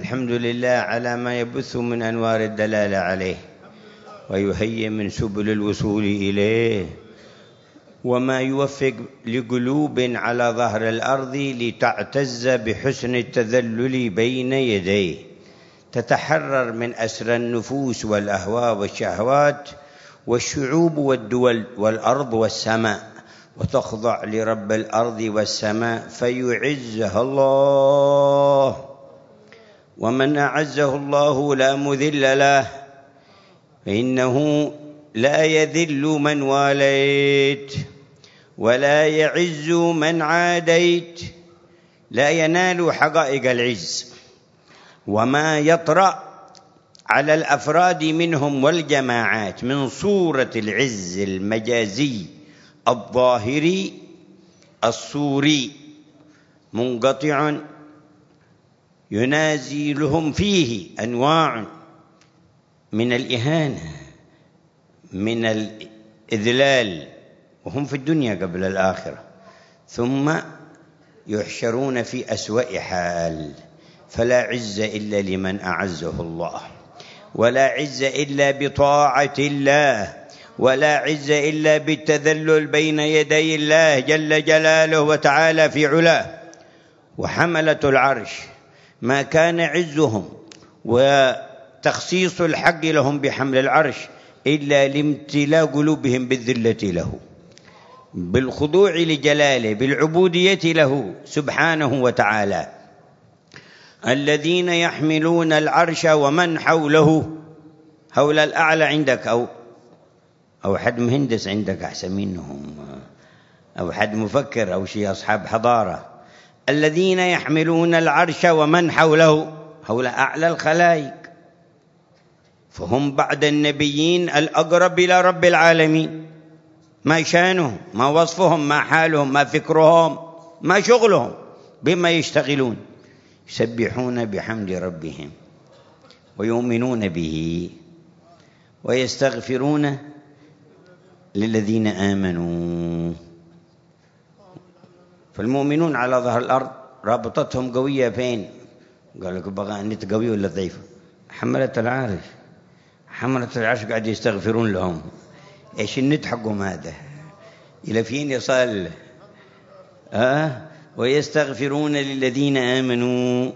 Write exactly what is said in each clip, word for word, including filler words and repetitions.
الحمد لله على ما يبث من أنوار الدلالة عليه ويهيئ من سبل الوصول إليه، وما يوفق لقلوب على ظهر الأرض لتعتز بحسن التذلل بين يديه، تتحرر من أسر النفوس والأهواء والشهوات والشعوب والدول والأرض والسماء، وتخضع لرب الأرض والسماء فيعزها الله. ومن أعزه الله لا مذل له، فإنه لا يذل من واليت ولا يعز من عاديت، لا ينال حقائق العز. وما يطرأ على الأفراد منهم والجماعات من صورة العز المجازي الظاهري الصوري منقطع ينازلهم فيه أنواع من الإهانة، من الإذلال، وهم في الدنيا قبل الآخرة، ثم يحشرون في أسوأ حال. فلا عز إلا لمن أعزه الله، ولا عز إلا بطاعة الله، ولا عز إلا بالتذلل بين يدي الله جل جلاله وتعالى في علاه. وحملة العرش ما كان عزهم وتخصيص الحق لهم بحمل العرش إلا لامتلاء قلوبهم بالذلة له، بالخضوع لجلاله، بالعبودية له سبحانه وتعالى. الذين يحملون العرش ومن حوله، حول الأعلى عندك أو أو حد مهندس عندك أحسن منهم، أو حد مفكر أو شيء أصحاب حضارة. الذين يحملون العرش ومن حوله، حول أعلى الخلائق، فهم بعد النبيين الأقرب إلى رب العالمين. ما شانهم، ما وصفهم، ما حالهم، ما فكرهم، ما شغلهم، بما يشتغلون. يسبحون بحمد ربهم ويؤمنون به ويستغفرون للذين آمنوا. فالمؤمنون على ظهر الأرض رابطتهم قوية فين؟ قال لك بغى النت قوي ولا ضعيفة؟ حملة العرش، حملة العرش قاعد يستغفرون لهم. إيش النت حقهم هذا؟ إلى فين يصل؟ آه ويستغفرون للذين آمنوا.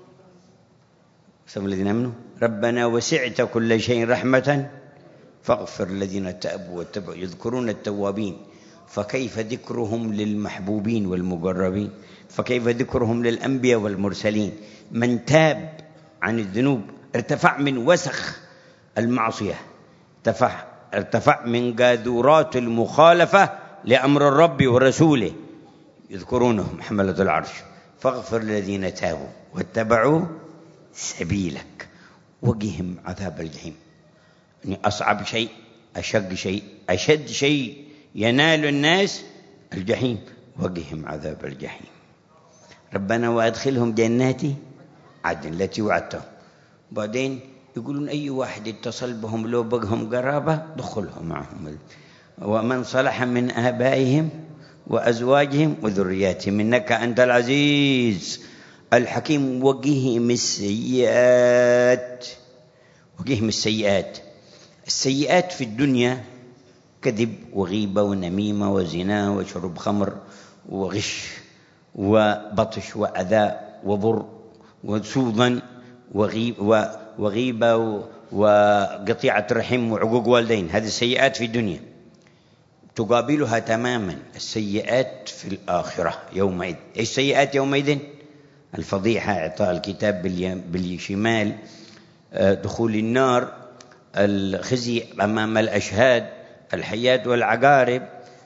سموا الذين آمنوا ربنا وسعت كل شيء رحمة فاغفر الذين تابوا واتبعوا، يذكرون التوابين. فكيف ذكرهم للمحبوبين والمقربين؟ فكيف ذكرهم للأنبياء والمرسلين؟ من تاب عن الذنوب ارتفع من وسخ المعصية، ارتفع, ارتفع من قاذورات المخالفة لأمر الرب ورسوله. يذكرونهم حملة العرش فاغفر الذين تابوا واتبعوا سبيلك وقهم عذاب الجحيم. يعني أصعب شيء، أشق شيء، أشد شيء ينال الناس الجحيم، وقهم عذاب الجحيم. ربنا وأدخلهم جنات عدن التي وعدتهم. بعدين يقولون أي واحد اتصل بهم لو بقهم قرابة دخلهم معهم. ومن صلح من آبائهم وأزواجهم وذرياتهم إنك أنت العزيز الحكيم. وقهم السيئات، وقهم السيئات. السيئات في الدنيا كذب وغيبة ونميمة وزنا وشرب خمر وغش وبطش وأذى وضر وسوء ظن وغيبة وقطيعة رحم وعقوق والدين. هذه السيئات في الدنيا. تقابلها تماما السيئات في الآخرة يومئذ. إيش السيئات يومئذ؟ الفضيحة، إعطاء الكتاب بالشمال، دخول النار، الخزي أمام الأشهاد، الحياة والعقارب،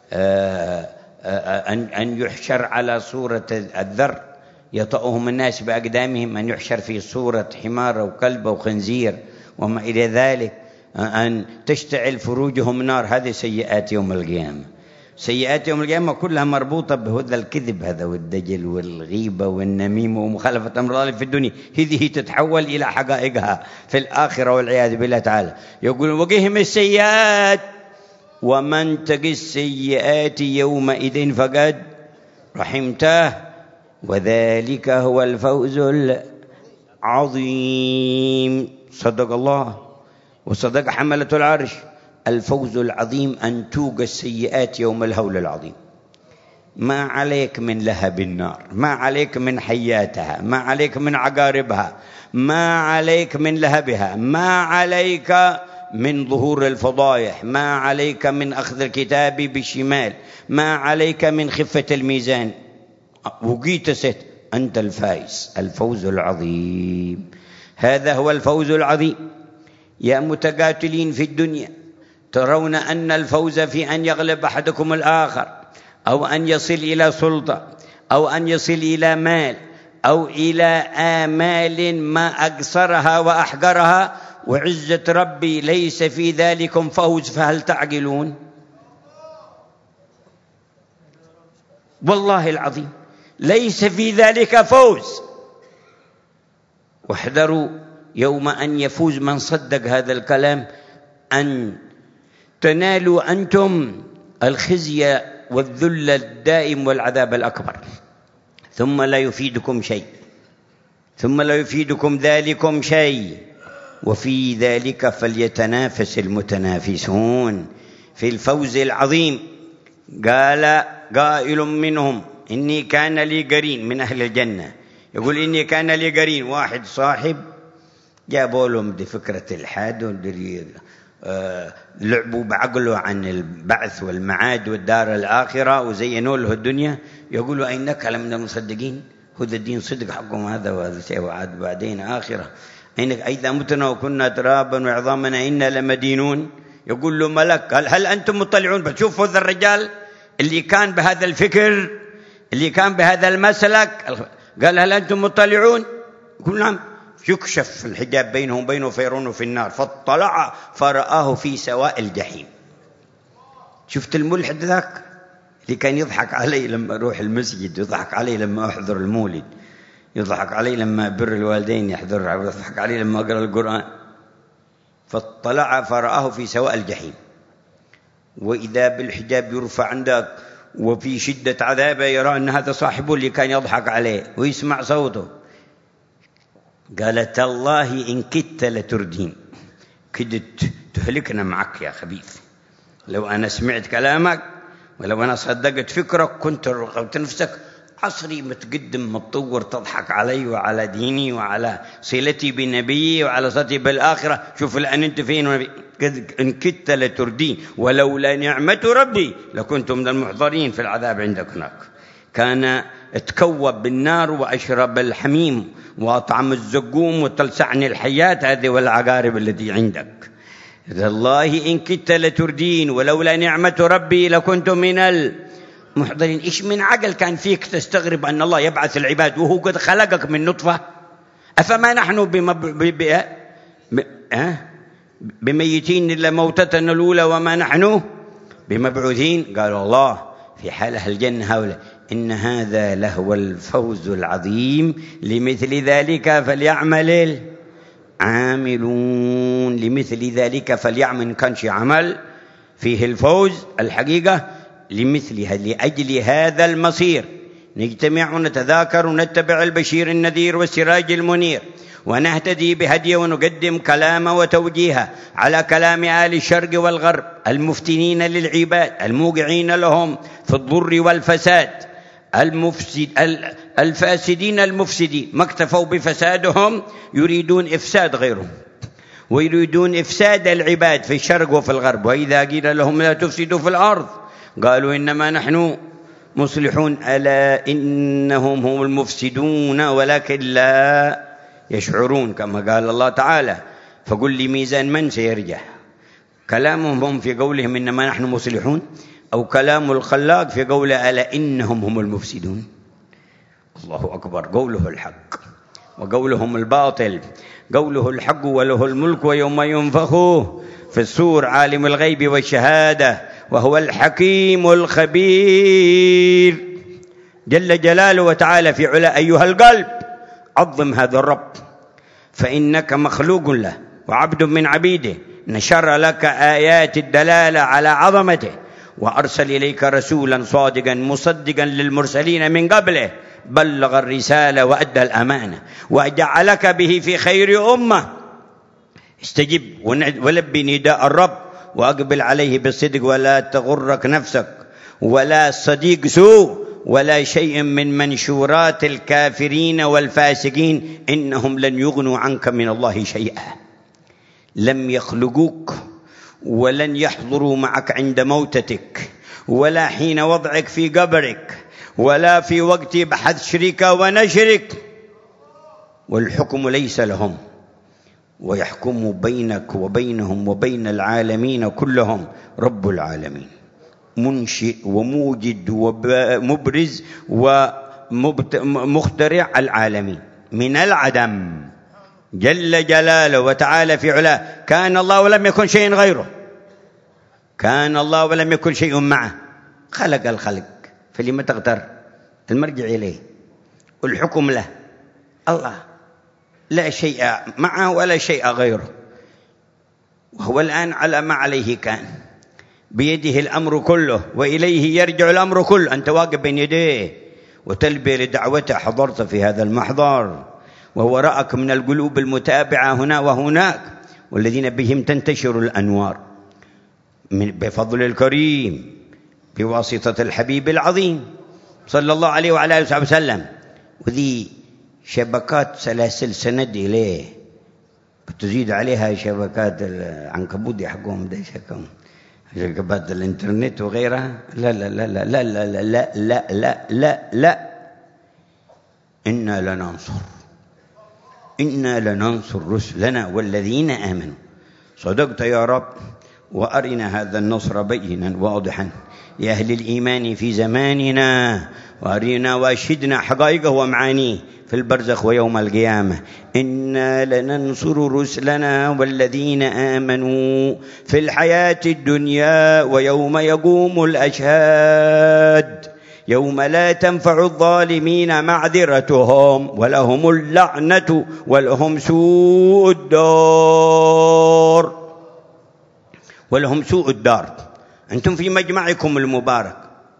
أن يحشر على صورة الذر يطأهم الناس بأقدامهم، أن يحشر في صورة حمار أو كلب أو خنزير وما إلى ذلك، أن تشتعل فروجهم نار. هذه سيئات يوم القيامة. سيئات يوم القيامة كلها مربوطة بهذا الكذب هذا والدجل والغيبة والنميمة ومخالفة أمر الله في الدنيا. هذه تتحول إلى حقائقها في الآخرة والعياذ بالله تعالى. يقول وقهم السيئات ومن تق السيئات يومئذ فقد رحمته وذلك هو الفوز عظيم. صدق الله وصدق حملة العرش. الفوز العظيم أن توقى السيئات يوم الهول العظيم. ما عليك من لهب النار، ما عليك من حياتها، ما عليك من عقاربها، ما عليك من لهبها، ما عليك من ظهور الفضايح، ما عليك من أخذ الكتاب بالشمال، ما عليك من خفة الميزان. وقيت ست أنت الفائز. الفوز العظيم، هذا هو الفوز العظيم. يا متقاتلين في الدنيا، ترون أن الفوز في أن يغلب أحدكم الآخر، أو أن يصل إلى سلطة، أو أن يصل إلى مال، أو إلى آمال ما أقصرها وأحقرها، وعزة ربي ليس في ذلكم فوز، فهل تعقلون؟ والله العظيم ليس في ذلك فوز. واحذروا يوم أن يفوز من صدق هذا الكلام أن تنالوا أنتم الخزي والذل الدائم والعذاب الأكبر، ثم لا يفيدكم شيء، ثم لا يفيدكم ذلكم شيء. وفي ذلك فليتنافس المتنافسون في الفوز العظيم. قال قائل منهم إني كان لي قرين من أهل الجنة، يقول إني كان لي قرين، واحد صاحب جابوا لهم دي فكرة الحاد ودري آه لعبوا بعقله عن البعث والمعاد والدار الآخرة وزينوا له الدنيا. يقولوا أينك لمن المصدقين؟ هذا الدين صدق حقهم هذا، وهذا شيء وعاد بعدين آخرة. أينك إذا متنا وكنا ترابا وعظامنا إنا لمدينون. يقول له ملك قال هل أنتم مطلعون؟ بتشوفوا هذا الرجال اللي كان بهذا الفكر، اللي كان بهذا المسلك، قال هل أنتم مطلعون؟ يقول نعم. يكشف الحجاب بينهم وبينه فيرونه في النار، فاطلع فرآه في سواء الجحيم. شفت الملحد ذاك اللي كان يضحك علي لما أروح المسجد، يضحك علي لما أحضر المولد، يضحك علي لما أبر الوالدين يحضر، يضحك علي لما أقرأ القرآن. فاطلع فرآه في سواء الجحيم. وإذا بالحجاب يرفع عندك وفي شدة عذابه يرى أن هذا صاحبه اللي كان يضحك عليه ويسمع صوته. قالت تالله إن كدت لتردين، كدت تهلكنا معك يا خبيث. لو أنا سمعت كلامك ولو أنا صدقت فكرك كنت رغبت نفسك عصري متقدم متطور تضحك علي وعلى ديني وعلى صلتي بنبيي وعلى صلتي بالآخرة. شوف الآن أنت فين. إن كدت لتردين ولولا نعمة ربي لكنت من المحضرين في العذاب عندك هناك. كان اتكوب بالنار وأشرب الحميم وأطعم الزقوم وتلسعني الحيات هذه والعقارب التي عندك. والله إن كدت لتردين ولولا نعمة ربي لكنت من المحضرين. إيش من عقل كان فيك تستغرب أن الله يبعث العباد وهو قد خلقك من نطفة؟ أفما نحن بمب... ب... ب... ب... أه؟ بميتين إلا موتتنا الأولى وما نحن بمبعوثين. قال الله في حال أهل الجنة هؤلاء إن هذا لهو الفوز العظيم، لمثل ذلك فليعمل العاملون. لمثل ذلك فليعمل، كان شي عمل فيه الفوز الحقيقة لمثلها، لأجل هذا المصير نجتمع ونتذاكر ونتبع البشير النذير والسراج المنير، ونهتدي بهديه ونقدم كلامه وتوجيهه على كلام آل الشرق والغرب المفتنين للعباد الموقعين لهم في الضر والفساد، المفسد الفاسدين المفسدين، ما اكتفوا بفسادهم يريدون إفساد غيرهم ويريدون إفساد العباد في الشرق وفي الغرب. وإذا قيل لهم لا تفسدوا في الأرض قالوا إنما نحن مصلحون، ألا إنهم هم المفسدون ولكن لا يشعرون، كما قال الله تعالى فقل لي ميزان من سيرجح، كلامهم هم في قولهم إنما نحن مصلحون، أو كلام الخلاق في قوله ألا إنهم هم المفسدون. الله أكبر، قوله الحق وقولهم الباطل. قوله الحق وله الملك ويوم ينفخوا في الصور عالم الغيب والشهادة وهو الحكيم الخبير جل جلاله وتعالى في علا. أيها القلب عظم هذا الرب، فإنك مخلوق له وعبد من عبيده، نشر لك آيات الدلالة على عظمته، وأرسل إليك رسولا صادقا مصدقا للمرسلين من قبله بلغ الرسالة وأدى الأمانة وجعلك به في خير أمة. استجب ولبي نداء الرب وأقبل عليه بالصدق، ولا تغرك نفسك ولا صديق سوء ولا شيء من منشورات الكافرين والفاسقين، إنهم لن يغنوا عنك من الله شيئا. لم يخلقوك ولن يحضروا معك عند موتتك ولا حين وضعك في قبرك ولا في وقت بحثك ونشرك، والحكم ليس لهم، ويحكم بينك وبينهم وبين العالمين كلهم رب العالمين، منشئ وموجد ومبرز ومخترع العالمين من العدم جل جلاله وتعالى في علاه. كان الله ولم يكن شيء غيره، كان الله ولم يكن شيء معه، خلق الخلق، فلما تغتر؟ المرجع إليه والحكم له، الله لا شيء معه ولا شيء غيره، وهو الآن على ما عليه كان، بيده الأمر كله وإليه يرجع الأمر كله. أنت واقف بين يديه وتلبي لدعوته، حضرت في هذا المحضر وهو رأك من القلوب المتابعة هنا وهناك، والذين بهم تنتشر الأنوار بفضل الكريم بواسطة الحبيب العظيم صلى الله عليه وعلى آله وسلم. وذي شبكات سلاسل سند إليه، بتزيد عليها شبكات العنكبوت حقهم ده شكم شبكات الإنترنت وغيرها. لا لا لا لا لا لا لا لا لا لا لا إنا لننصر إنا لننصر رسلنا والذين آمنوا. صدقت يا رب، وأرنا هذا النصر بينا واضحا لأهل الإيمان في زماننا، وأرنا وأشهدنا حقائقه ومعانيه في البرزخ ويوم القيامة. إنا لننصر رسلنا والذين آمنوا في الحياة الدنيا ويوم يقوم الأشهاد، يوم لا تنفع الظالمين معذرتهم ولهم اللعنة ولهم سوء الدار ولهم سوء الدار. أنتم في مجمعكم المبارك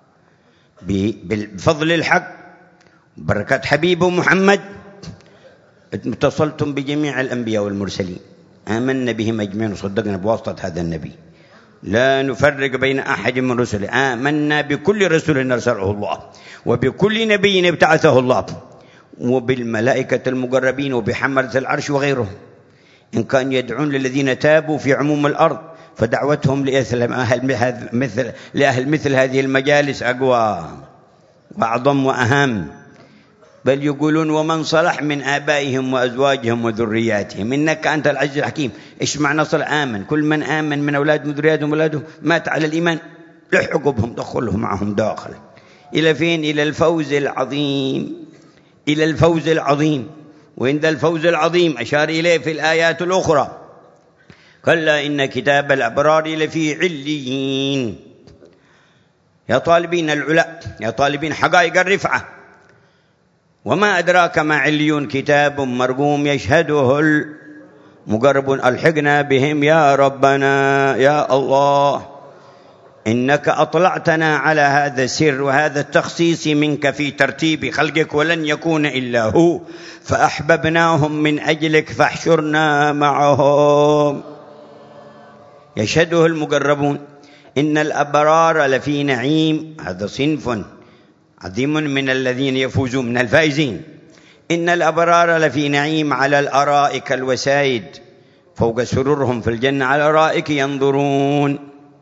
بفضل الحق بركة حبيبه محمد اتصلتم بجميع الأنبياء والمرسلين، آمنا بهم أجمعين وصدقنا بواسطة هذا النبي، لا نفرق بين أحد من رسله، آمنا بكل رسول أرسله الله وبكل نبي ابتعثه الله وبالملائكة المقربين وبحملة العرش وغيرهم، إن كان يدعون للذين تابوا في عموم الأرض، فدعوتهم لأهل مثل, لأهل مثل هذه المجالس أقوى وأعظم وأهم. بل يقولون ومن صلح من آبائهم وأزواجهم وذرياتهم إنك أنت العزيز الحكيم. إيش معنى صلح؟ آمن، كل من آمن من أولادهم وذرياتهم وأولادهم مات على الإيمان، لحقوا بهم، دخلهم معهم داخل إلى فين؟ إلى الفوز العظيم، إلى الفوز العظيم. وعند الفوز العظيم أشار إليه في الآيات الأخرى: كلا إن كتاب الأبرار لفي عليين. يا طالبين العلا، يا طالبين حقائق الرفعة، وما أدراك ما عليون، كتاب مرقوم يشهده المقربون، ألحقنا بهم يا ربنا يا الله، إنك أطلعتنا على هذا السر وهذا التخصيص منك في ترتيب خلقك، ولن يكون إلا هو، فأحببناهم من أجلك فاحشرنا معهم. يشهده المقربون. إن الأبرار لفي نعيم، هذا صنف عظيم من الذين يفوزون من الفائزين. إن الأبرار لفي نعيم على الأرائك الوسائد، فوق سررهم في الجنة على الأرائك ينظرون،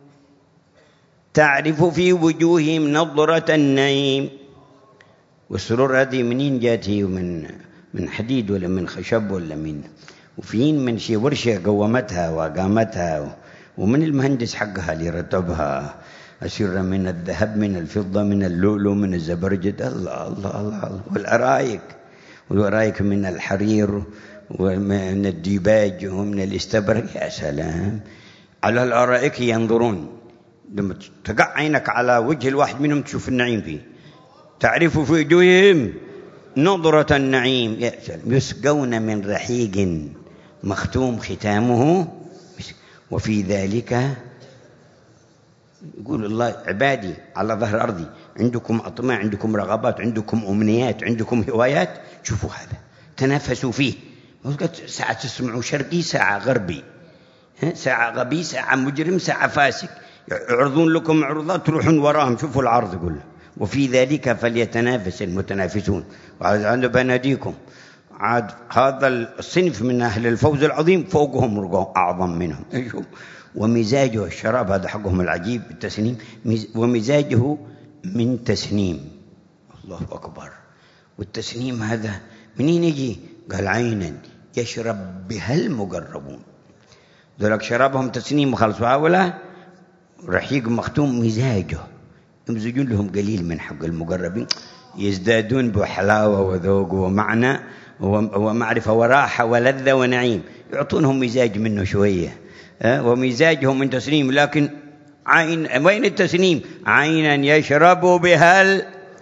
تعرف في وجوههم نظرة النعيم. والسرور هذه منين جاتي؟ من من حديد ولا من خشب ولا من وفين؟ من شي ورشة قومتها وقامتها، ومن المهندس حقها اللي رتبها، أسرة من الذهب من الفضة من اللؤلؤ من الزبرجد. الله الله الله. والأرائك، والأرائك من الحرير ومن الديباج ومن الاستبرق. يا سلام. على الأرائك ينظرون، لما تقع عينك على وجه الواحد منهم تشوف النعيم فيه، تعرف في وجوههم نظرة النعيم. يا سلام. يسقون من رحيق مختوم ختامه، وفي ذلك يقول الله عبادي على ظهر أرضي عندكم أطماع، عندكم رغبات، عندكم أمنيات، عندكم هوايات، شوفوا هذا تنافسوا فيه. ساعة تسمعوا شرقي، ساعة غربي، ساعة غبي، ساعة مجرم، ساعة فاسق، يعرضون لكم عروضات تروحون وراهم، شوفوا العرض. يقول وفي ذلك فليتنافس المتنافسون. وعنده بناديكم عاد هذا الصنف من أهل الفوز العظيم فوقهم رقوا أعظم منهم. ومزاجه الشراب هذا حقهم العجيب بالتسنيم، ومزاجه من تسنيم. الله أكبر. والتسنيم هذا منين يجي؟ قال عينا يشرب بها المقربون. ذلك شرابهم تسنيم وخلص. هؤلاء رحيق مختوم مزاجه، يمزجون لهم قليل من حق المقربين، يزدادون بحلاوة وذوق ومعنى ومعرفة وراحة ولذة ونعيم، يعطونهم مزاج منه شوية. ومزاجهم من تسنيم. لكن عين، وين التسنيم؟ عينا يشرب بها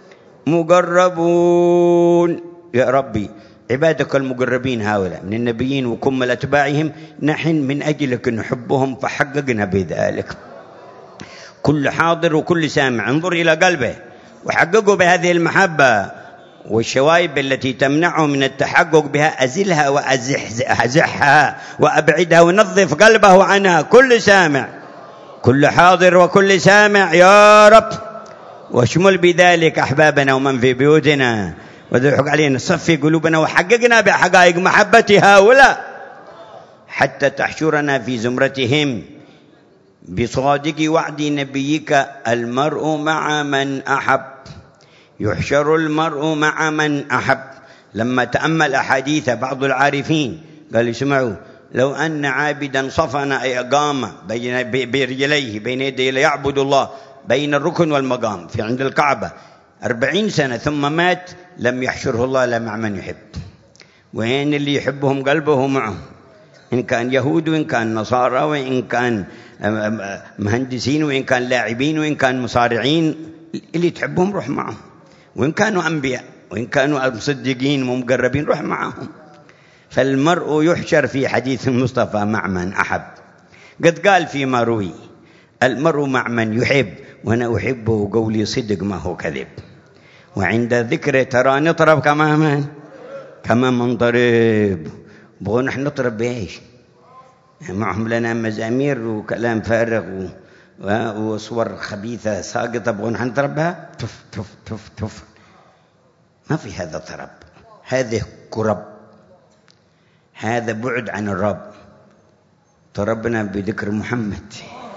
المقربون. يا ربي عبادك المقربين هؤلاء من النبيين وكمل أتباعهم، نحن من أجلك نحبهم فحققنا بذلك. كل حاضر وكل سامع انظر إلى قلبه وحققوا بهذه المحبة، والشوائب التي تمنعه من التحقق بها أزلها وأزحها وأبعدها ونظف قلبه عنها. كل سامع، كل حاضر وكل سامع يا رب، واشمل بذلك أحبابنا ومن في بيوتنا، وذلك علينا صفي قلوبنا وحققنا بحقائق محبة هؤلاء حتى تحشرنا في زمرتهم بصادق وعد نبيك المرء مع من أحب، يحشر المرء مع من أحب. لما تأمل أحاديث بعض العارفين قال اسمعوا، لو أن عابدا صفن أي قام برجليه بين يديه ليعبد الله بين الركن والمقام في عند الكعبة أربعين سنة ثم مات، لم يحشره الله إلا مع من يحب. وين اللي يحبهم قلبه معهم، إن كان يهود وإن كان نصارى وإن كان مهندسين وإن كان لاعبين وإن كان مصارعين، اللي تحبهم روح معهم. وإن كانوا أنبياء وإن كانوا مصدقين ومقربين روح معهم. فالمرء يحشر في حديث المصطفى مع من أحب. قد قال فيما روي المرء مع من يحب، وأنا أحبه قولي صدق ما هو كذب، وعند ذكره ترى نطرب كما من كما منطرب. بغوا نحن نطرب بإيش؟ معهم لنا مزامير وكلام فارغ وصور خبيثة ساقطة، بغوا نحن نطربها تف تف تف تف. ما في هذا طرب، هذه كرب، هذا بعد عن الرب. طربنا بذكر محمد،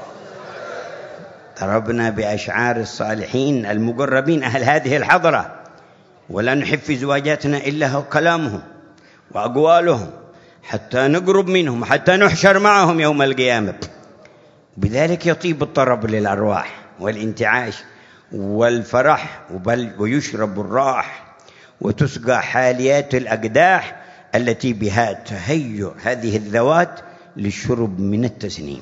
طربنا بأشعار الصالحين المقربين أهل هذه الحضرة، ولا نحب في زواجاتنا إلا كلامهم وأقوالهم حتى نقرب منهم، حتى نحشر معهم يوم القيامة. بذلك يطيب الطرب للأرواح والانتعاش والفرح، بل ويشرب الراح وتسقى حاليات الأقداح التي بها تهيئ هذه الذوات للشرب من التسنيم،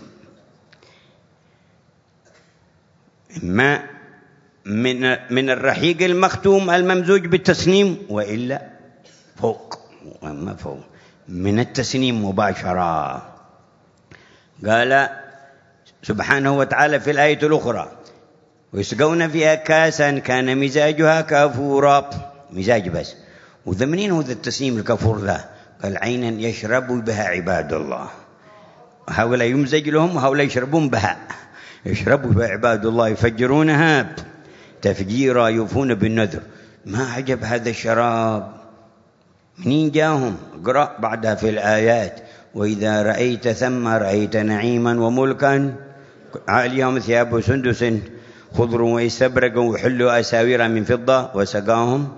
ما من من الرحيق المختوم الممزوج بالتسنيم، وإلا فوق وما فوق من التسنيم مباشرة. قال سبحانه وتعالى في الآية الأخرى ويسقون فيها كاسا كان مزاجها كافورا. مزاج بس. وذمنين هو ذا التسنيم الكافور ذا؟ قال عينا يشرب بها عباد الله. هؤلاء يمزج لهم وهؤلاء يشربون بها، يشربوا بها عباد الله يفجرونها تفجيرا يوفون بالنذر. ما عجب هذا الشراب، منين جاهم؟ اقرأ بعدها في الآيات وإذا رأيت ثم رأيت نعيما وملكا عاليهم ثياب سندس خضر واستبرق وحلوا أساور من فضة وسقاهم.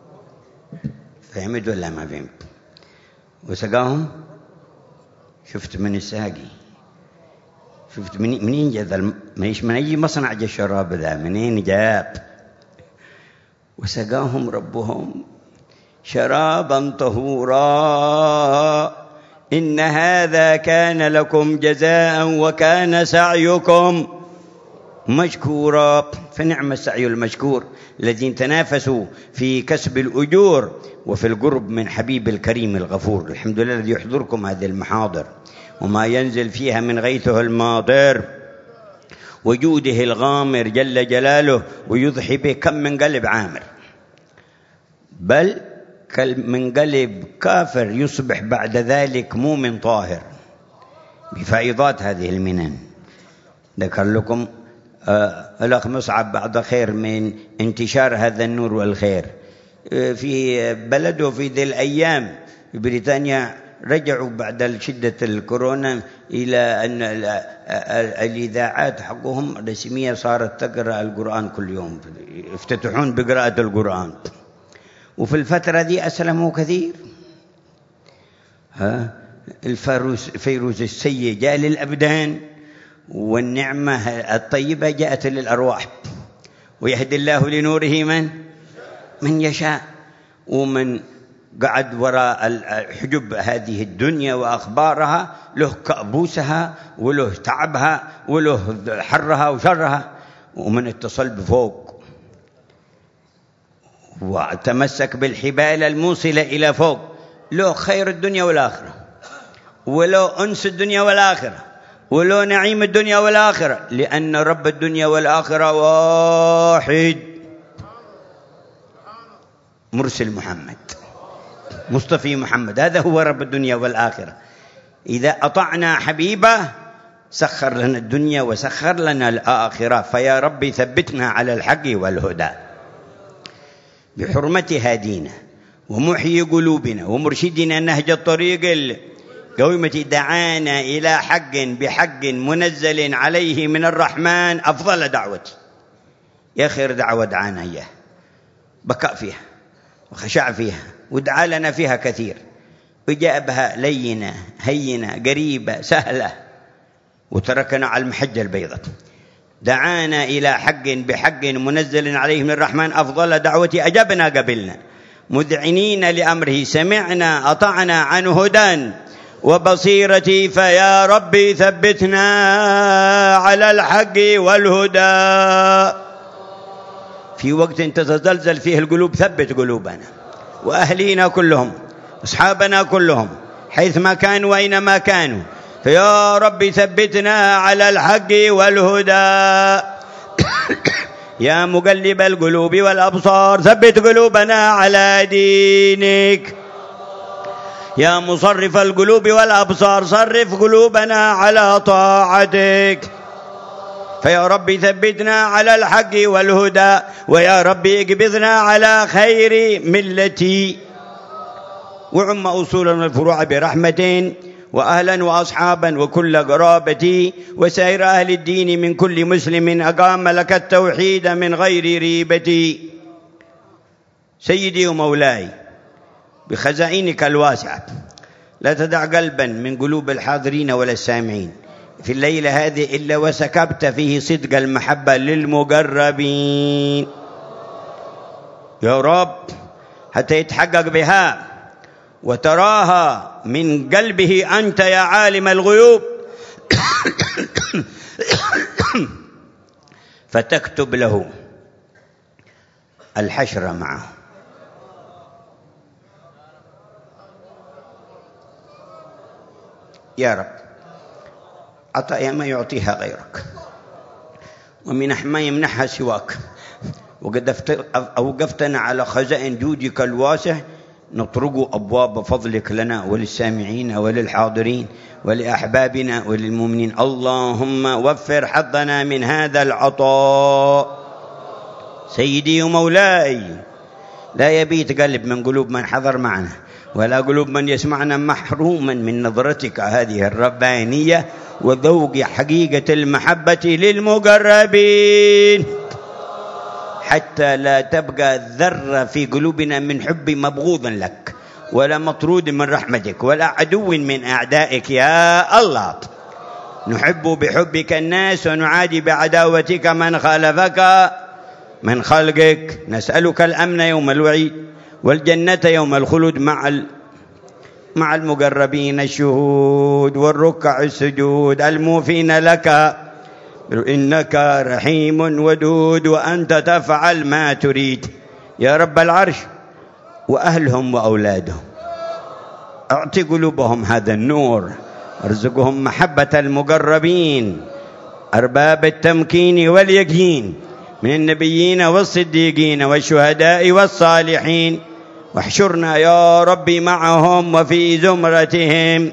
فهمت ولا ما فهمت؟ وسقاهم. شفت من الساقي، شفت منين منين جاء؟ منيش من أي مصنع جاء الشراب ذا؟ منين جاء؟ وسقاهم ربهم شرابا طهورا إن هذا كان لكم جزاء وكان سعيكم مشكورا. فنعم السعي المشكور الذين تنافسوا في كسب الأجور وفي القرب من حبيب الكريم الغفور. الحمد لله الذي يحضركم هذه المحاضر وما ينزل فيها من غيثه الماطر، وجوده الغامر جل جلاله، ويضحي به كم من قلب عامر، بل من قلب كافر يصبح بعد ذلك مؤمن طاهر بفائضات هذه المنن. ذكر لكم آه الأخ مصعب بعد خير من انتشار هذا النور والخير في بلده في ذي الأيام في بريطانيا. رجعوا بعد شدة الكورونا إلى أن الإذاعات حقهم رسمية صارت تقرأ القرآن كل يوم، يفتتحون بقراءة القرآن. وفي الفترة دي أسلموا كثير. ها الفيروس فيروس السيء جاء للأبدان، والنعمة الطيبة جاءت للأرواح. ويهدي الله لنوره من من يشاء. ومن قعد وراء حجب هذه الدنيا وأخبارها له كأبوسها وله تعبها وله حرها وشرها، ومن اتصل بفوق وتمسك بالحبال الموصلة إلى فوق له خير الدنيا والآخرة، وله أنس الدنيا والآخرة، وله نعيم الدنيا والآخرة، لأن رب الدنيا والآخرة واحد، مرسل محمد مصطفى محمد، هذا هو رب الدنيا والآخرة. إذا أطعنا حبيبه سخر لنا الدنيا وسخر لنا الآخرة. فيا رب ثبتنا على الحق والهدى بحرمة هادينا ومحيي قلوبنا ومرشدنا نهج الطريق القويمة. دعانا إلى حق بحق منزل عليه من الرحمن أفضل دعوة، يا خير دعوة دعانا إياه، بكى فيها وخشع فيها ودعا لنا فيها كثير، وجابها لينة هينة قريبة سهلة، وتركنا على المحجة البيضاء. دعانا إلى حق بحق منزل عليه من الرحمن أفضل دعوة، أجبنا قبلنا مذعنين لأمره، سمعنا أطعنا عن هدى وبصيرتي. فيا ربي ثبتنا على الحق والهدى. في وقت تتزلزل فيه القلوب ثبت قلوبنا وأهلينا كلهم، أصحابنا كلهم، حيثما كانوا وأينما كانوا. فيا رب ثبتنا على الحق والهدى. يا مقلب القلوب والأبصار ثبت قلوبنا على دينك. يا مصرف القلوب والأبصار صرف قلوبنا على طاعتك. فيا رب ثبتنا على الحق والهدى، ويا رب اقبضنا على خير ملتي. وعم أصولا الفروع برحمة، وأهلا وأصحابا وكل قرابتي، وسائر أهل الدين من كل مسلم أقام لك التوحيد من غير ريبتي. سيدي ومولاي بخزائنك الواسعة لا تدع قلبا من قلوب الحاضرين ولا السامعين في الليلة هذه إلا وسكبت فيه صدق المحبة للمقربين يا رب، حتى يتحقق بها وتراها من قلبه أنت يا عالم الغيوب، فتكتب له الحشر معه. يا رب عطايا ما يعطيها غيرك، ومنح ما يمنحها سواك، وقد أوقفتنا على خزائن جودك الواسع نطرق أبواب فضلك لنا وللسامعين وللحاضرين ولأحبابنا وللمؤمنين. اللهم وفر حظنا من هذا العطاء. سيدي ومولاي لا يبيت قلب من قلوب من حضر معنا ولا قلوب من يسمعنا محروما من نظرتك هذه الربانية وذوق حقيقة المحبة للمقربين، حتى لا تبقى ذرة في قلوبنا من حب مبغوض لك ولا مطرود من رحمتك ولا عدو من أعدائك يا الله. نحب بحبك الناس ونعادي بعداوتك من خالفك من خلقك. نسألك الأمن يوم الوعيد والجنة يوم الخلود مع مع المقربين الشهود والركع السجود الموفين لك، إنك رحيم ودود وأنت تفعل ما تريد يا رب العرش. وأهلهم وأولادهم أعطي قلوبهم هذا النور، ارزقهم محبة المقربين، أرباب التمكين واليقين من النبيين والصديقين والشهداء والصالحين، واحشرنا يا ربي معهم وفي زمرتهم،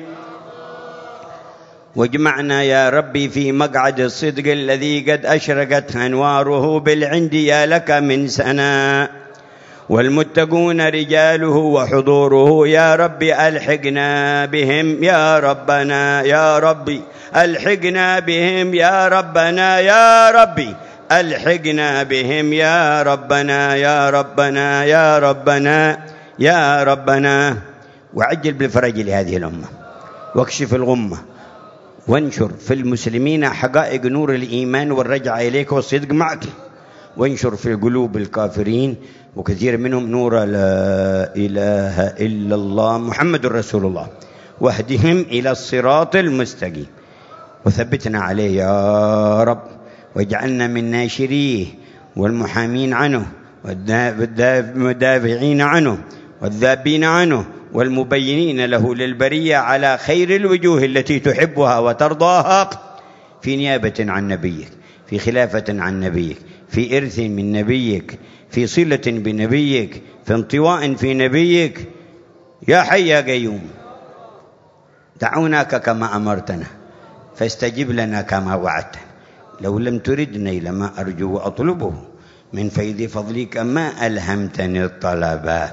واجمعنا يا ربي في مقعد الصدق الذي قد أشرقت أنواره بالعند يا لك من سنة، والمتقون رجاله وحضوره يا ربي ألحقنا بهم يا ربنا يا ربي ألحقنا بهم يا ربنا يا ربي ألحقنا بهم يا ربنا يا ربنا يا ربنا يا ربنا. وعجل بالفرج لهذه الأمة، واكشف الغمة، وانشر في المسلمين حقائق نور الإيمان والرجعة إليك والصدق معك، وانشر في قلوب الكافرين وكثير منهم نور لا إله إلا الله محمد رسول الله، واهدهم إلى الصراط المستقيم وثبتنا عليه يا رب، واجعلنا من ناشريه والمحامين عنه والمدافعين عنه والذابين عنه والمبينين له للبرية على خير الوجوه التي تحبها وترضاها، في نيابة عن نبيك، في خلافة عن نبيك، في إرث من نبيك، في صلة بنبيك، في انطواء في نبيك، يا حي يا قيوم. دعوناك كما أمرتنا فاستجب لنا كما وعدتنا، لو لم تردني لما أرجو وأطلبه، من فيض فضلك ما ألهمتني الطلبات.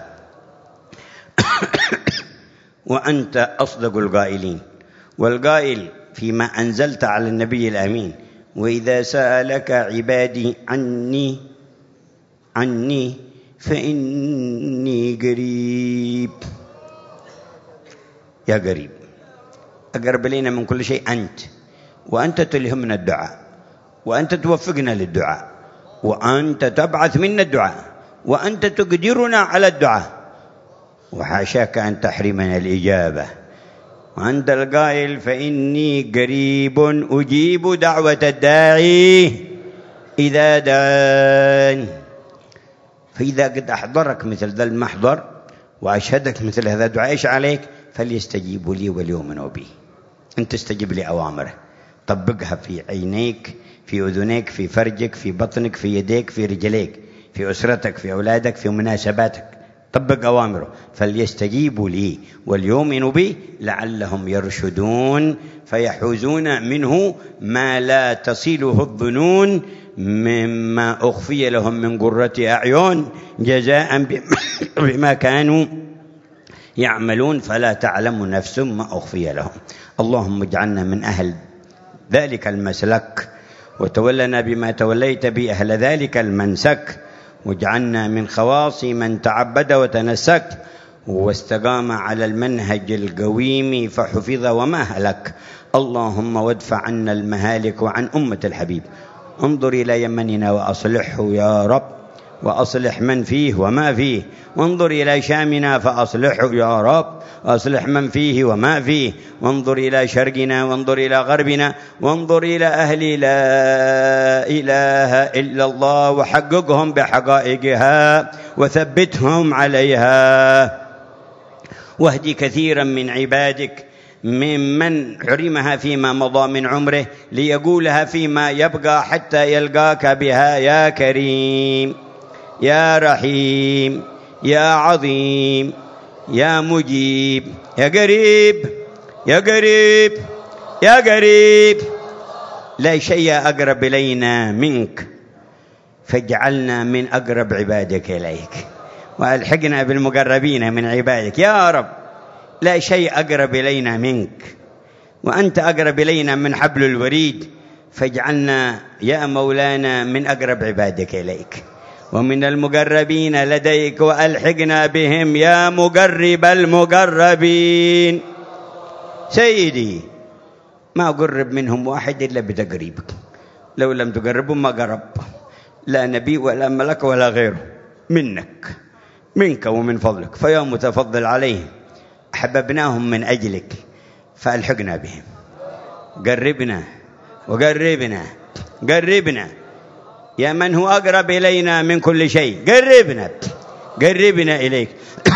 وأنت أصدق القائلين، والقائل فيما أنزلت على النبي الأمين: وإذا سألك عبادي عني عني فإني قريب. يا قريب، أقرب إلينا من كل شيء أنت، وأنت تلهمنا الدعاء، وأنت توفقنا للدعاء، وأنت تبعث منا الدعاء، وأنت تقدرنا على الدعاء، وحاشاك أن تحرمنا الإجابة. وأنت القائل: فإني قريب أجيب دعوة الداعي إذا دعان. فإذا قد أحضرك مثل ذا المحضر وأشهدك مثل هذا الدعاء، إيش عليك؟ فليستجيبوا لي وليؤمنوا بي. أنت استجب لأوامره، طبقها في عينيك، في أذنيك، في فرجك، في بطنك، في يديك، في رجليك، في أسرتك، في أولادك، في مناسباتك، طبق أوامره. فليستجيبوا لي وليؤمنوا بي لعلهم يرشدون فيحوزون منه ما لا تصله الظنون مما أخفي لهم من قرة أعين جزاء بما كانوا يعملون، فلا تعلم نفس ما أخفي لهم. اللهم اجعلنا من أهل ذلك المسلك، وتولنا بما توليت به أهل ذلك المنسك، واجعلنا من خواص من تعبد وتنسك واستقام على المنهج القويم فحفظ وما هلك. اللهم وادفع عنا المهالك عن أمة الحبيب. انظر إلى يمننا وأصلحه يا رب، وأصلح من فيه وما فيه. وانظر إلى شامنا فأصلحه يا رب، أصلح من فيه وما فيه. وانظر إلى شرقنا، وانظر إلى غربنا، وانظر إلى أهل لا إله إلا الله وحققهم بحقائقها وثبتهم عليها. واهدي كثيرا من عبادك ممن حرمها فيما مضى من عمره ليقولها فيما يبقى حتى يلقاك بها يا كريم يا رحيم يا عظيم يا مجيب يا قريب يا قريب يا قريب. لا شيء أقرب إلينا منك، فاجعلنا من أقرب عبادك إليك، وألحقنا بالمقربين من عبادك يا رب. لا شيء أقرب إلينا منك، وأنت أقرب إلينا من حبل الوريد، فاجعلنا يا مولانا من أقرب عبادك إليك ومن المقربين لديك، وألحقنا بهم يا مقرب المقربين. سيدي، ما أقرب منهم واحد إلا بتقريبك، لو لم تقربهم ما قرب لا نبي ولا ملك ولا غيره، منك منك ومن فضلك. فيا متفضل عليهم، أحببناهم من أجلك فألحقنا بهم. قربنا وقربنا قربنا يا من هو أقرب إلينا من كل شيء، قربنا قربنا إليك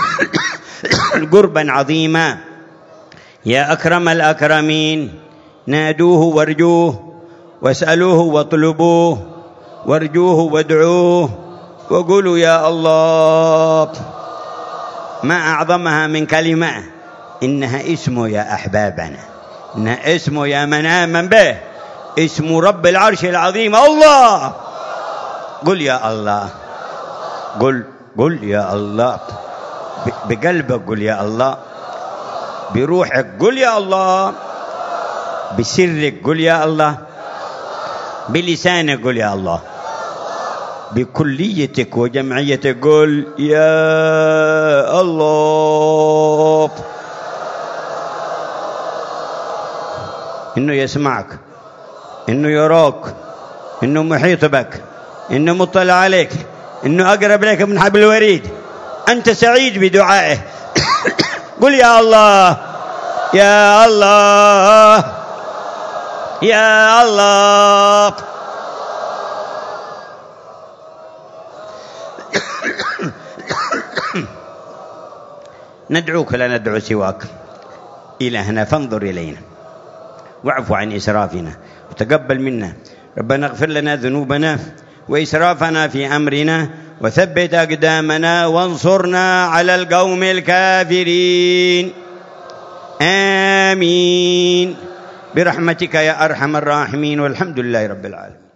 قربا عظيما يا أكرم الأكرمين. نادوه وارجوه واسألوه واطلبوه وارجوه وادعوه وقولوا يا الله. ما أعظمها من كلمة، إنها اسمه يا أحبابنا، إنها اسمه يا من آمن به، اسم رب العرش العظيم الله. قل يا الله، قل قل يا الله، بقلبك قل يا الله، بروحك قل يا الله، بسرك قل يا الله، بلسانك قل يا الله، بكليتك وجمعيتك قل يا الله. إنه يسمعك، إنه يراك، إنه محيط بك، إنه مطلع عليك، إنه أقرب لك من حبل الوريد. أنت سعيد بدعائه. قل يا الله يا الله يا الله. ندعوك لا ندعو سواك، إلهنا فانظر إلينا واعف عن إسرافنا وتقبل منا. ربنا اغفر لنا ذنوبنا وإسرافنا في أمرنا وثبت أقدامنا وانصرنا على القوم الكافرين. آمين برحمتك يا أرحم الراحمين، والحمد لله رب العالمين.